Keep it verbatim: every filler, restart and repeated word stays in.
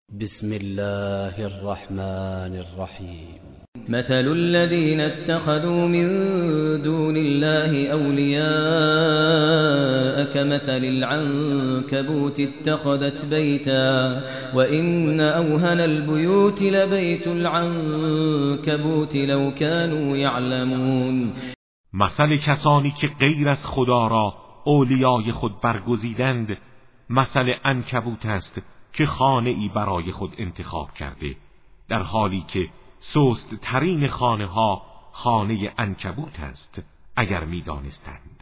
بسم الله الرحمن الرحیم. مثل الذين اتخذوا من دون الله أولياء كمثل العنكبوت اتخذت بيتا وإن أوهن البيوت لبيت العنكبوت لو كانوا يعلمون. مثل کسانی که غیر از خدا را اولیای خود برگزیدند مثل عنکبوت است که خانه ای برای خود انتخاب کرده، در حالی که سست ترین خانه ها خانه عنکبوت است اگر می دانستند.